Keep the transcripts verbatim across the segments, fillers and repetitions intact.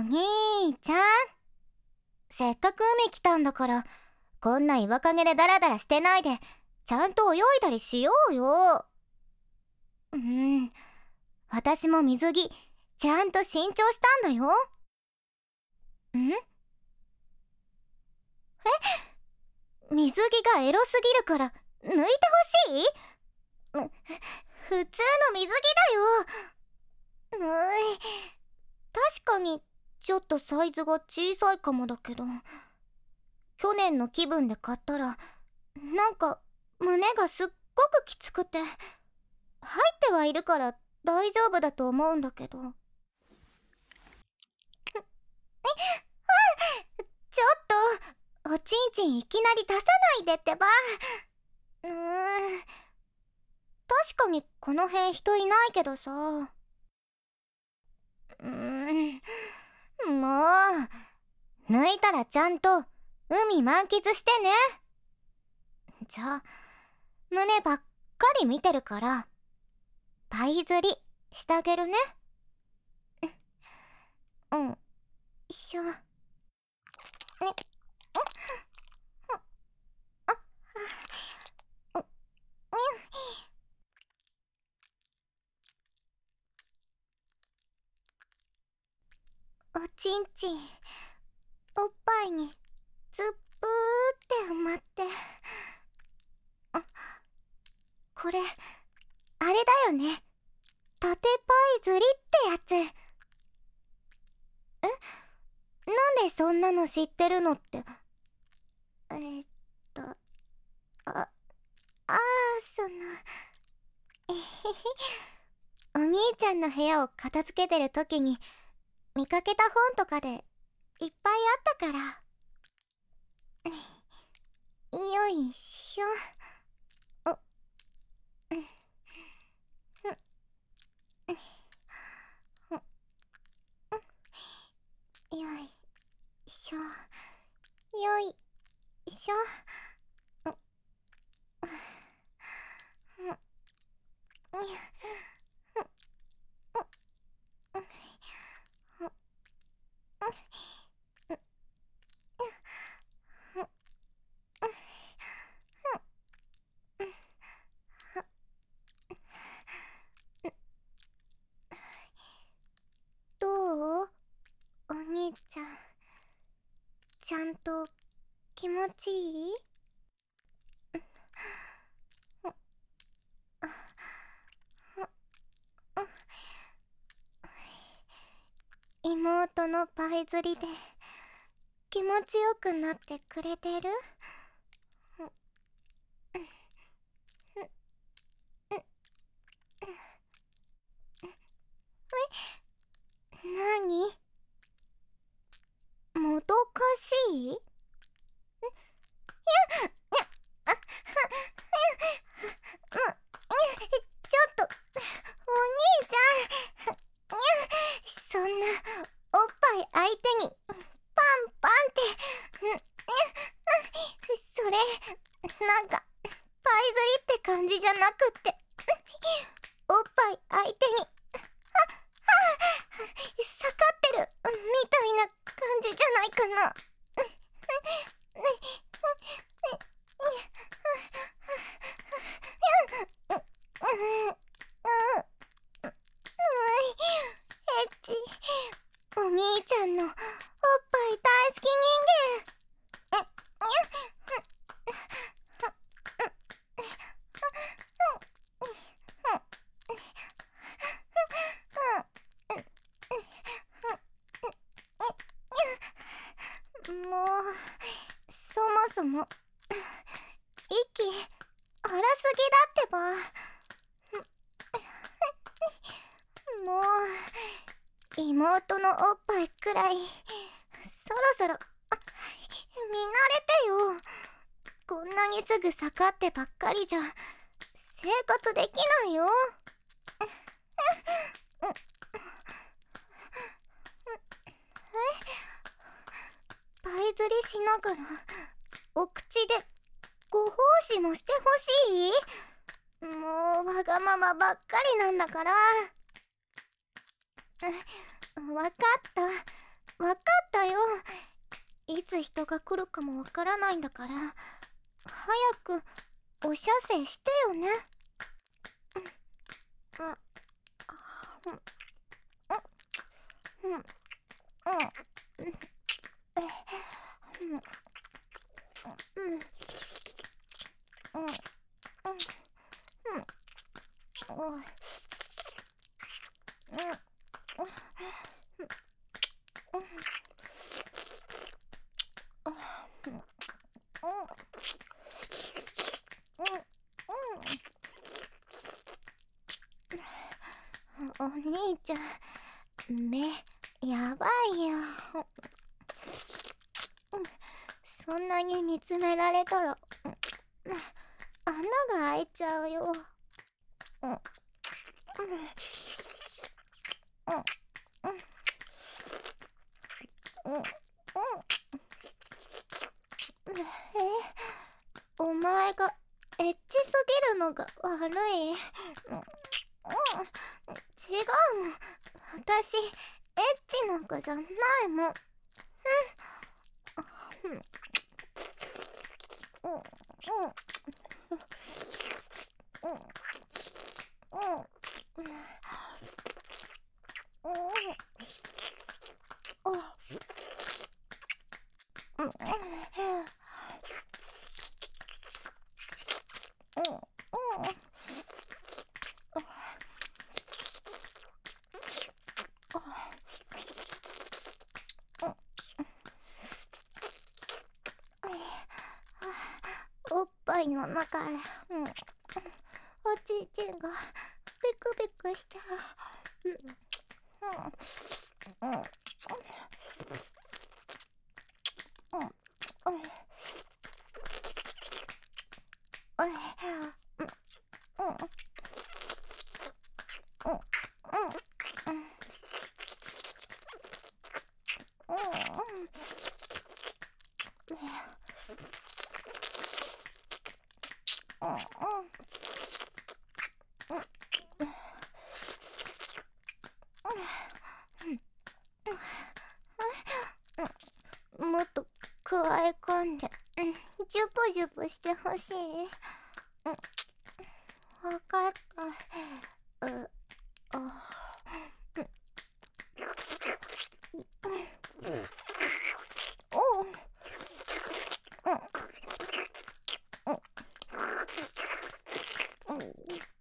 兄ちゃん、せっかく海来たんだから、こんな岩陰でダラダラしてないでちゃんと泳いだりしようよ。うん、私も水着ちゃんと新調したんだよ。ん？え？水着がエロすぎるから抜いてほしい？む普通の水着だよ。むい、確かにちょっとサイズが小さいかもだけど、去年の気分で買ったらなんか胸がすっごくきつくて、入ってはいるから大丈夫だと思うんだけど。ちょっとおちんちんいきなり出さないでってば。うーん、確かにこの辺人いないけどさ。うーん、もう抜いたらちゃんと海満喫してね。じゃあ胸ばっかり見てるからパイ釣りしてあげるね。うん、しょね。おちんちんおっぱいにずっぷーって埋まって、あ、これあれだよね、縦パイ釣りってやつ。え、なんでそんなの知ってるのって。えー、っとああーそのえへへ、お兄ちゃんの部屋を片付けてる時に見かけた本とかでいっぱいあったから。よいしょ。お、うん、よいしょ、よいしょ。どう？お兄ちゃん、ちゃんと気持ちいい？妹のパイ釣りで気持ちよくなってくれてる？なに？もどかしい？いや、ちょっとお兄ちゃん、そんなおっぱい相手にパンパンって、それなんかパイ釣りって感じじゃなくって、おっぱい相手にさかってるみたいな感じじゃないかな。エッチ、お兄ちゃんのおっぱい大好き人間。もうそもそも息荒すぎだってば。もう妹のおっぱいくらいそろそろ見慣れてよ。こんなにすぐ盛ってばっかりじゃ生活できないよ。パイ釣りしながらお口でご奉仕もしてほしい？もうわがままばっかりなんだから。わかった、 わかったよ。いつ人が来るかもわからないんだから、早くお射精してよね。うんうんうんうんうんお兄ちゃん、目やばいよ。そんなに見つめられたら穴が開いちゃうよ。うんうんうんうん。え、お前がエッチすぎるのが悪い。うん、違うもん。私エッチなんかじゃないもん。うんうんうんうんおっぱいの中へ、うん、おちんちんがビクビクしてる。うんうんうんもっとくわえ込んで、うん、ジュブジュブしてほしい。うん、わかった。う、あ、おう、うん、うん、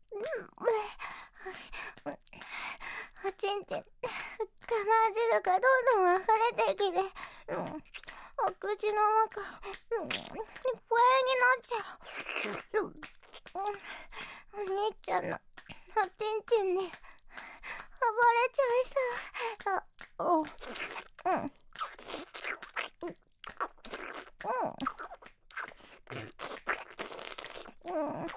おちんちん、我慢汁がどんどん溢れてきて、うん、お口の中、うん、いっぱいになっちゃう。うん、お兄ちゃんのおちんちんに暴れちゃいそう。あ、おう、うん、うん、うん、うん、うん、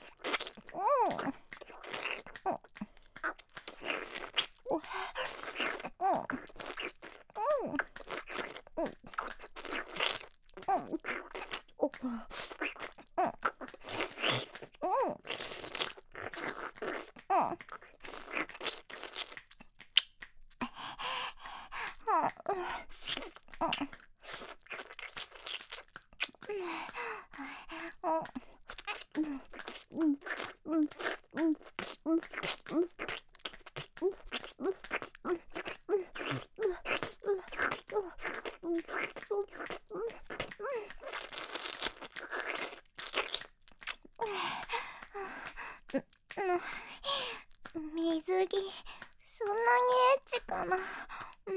水着、そんなにエッチかな。うん。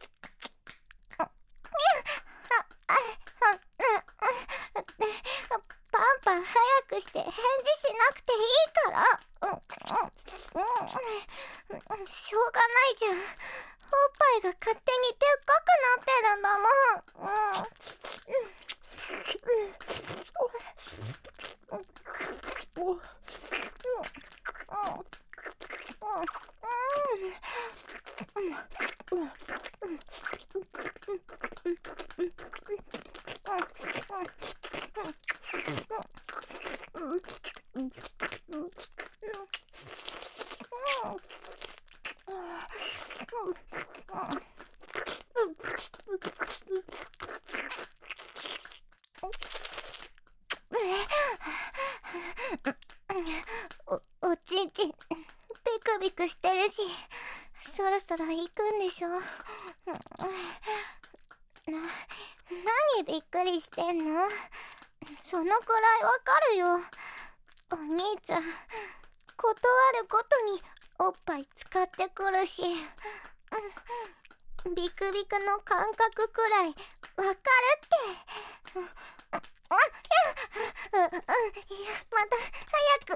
パンパン早くして返事しなくていいから。うんうんうん、しょうがないじゃん。おっぱいが勝手にでっかくなってるんだもん。うんクビクしてるし、そろそろ行くんでしょ。な、何びっくりしてんの？そのくらいわかるよ。お兄ちゃん、断るごとにおっぱい使ってくるし、ビクビクの感覚くらいわかるって。あ、いや、うん、いや、また早く。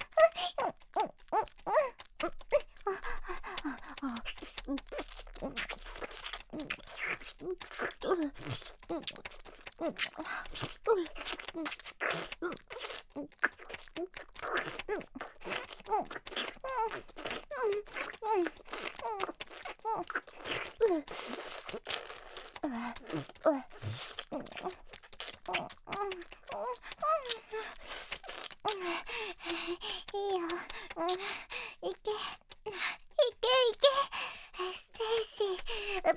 いいよ、いけ、いけいけ、精子出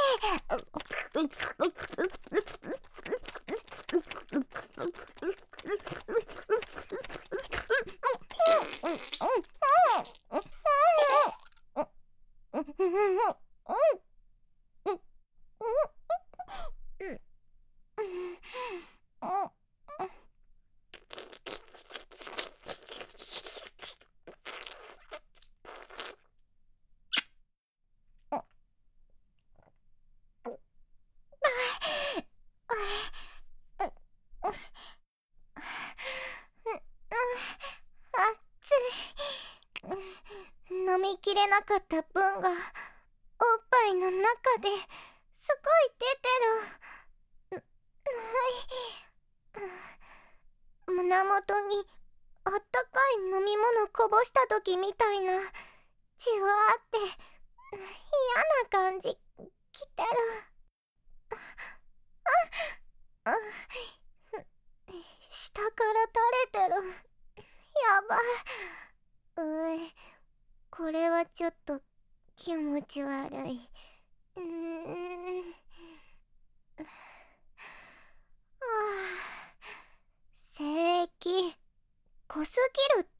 飲みきれなかった分がおっぱいの中ですごい出てる。胸元にあったかい飲み物こぼした時みたいなじわーって嫌な感じきてる。ああ、下から垂れてる。やばい。うい、これはちょっと気持ち悪い。うーん。はあ、性液濃すぎるって。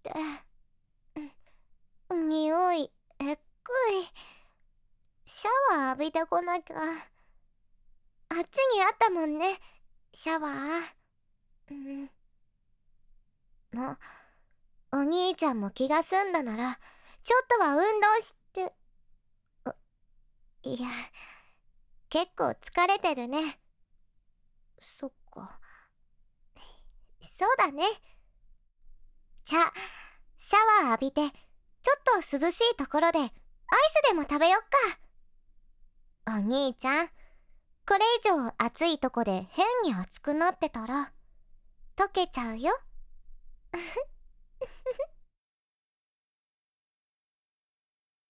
匂いえっくい。シャワー浴びてこなきゃ。あっちにあったもんね、シャワー。うん。あ、お兄ちゃんも気が済んだならちょっとは運動して。いや、結構疲れてるね。そっか、そうだね。じゃあシャワー浴びてちょっと涼しいところでアイスでも食べよっか。お兄ちゃん、これ以上暑いとこで変に熱くなってたら溶けちゃうよ。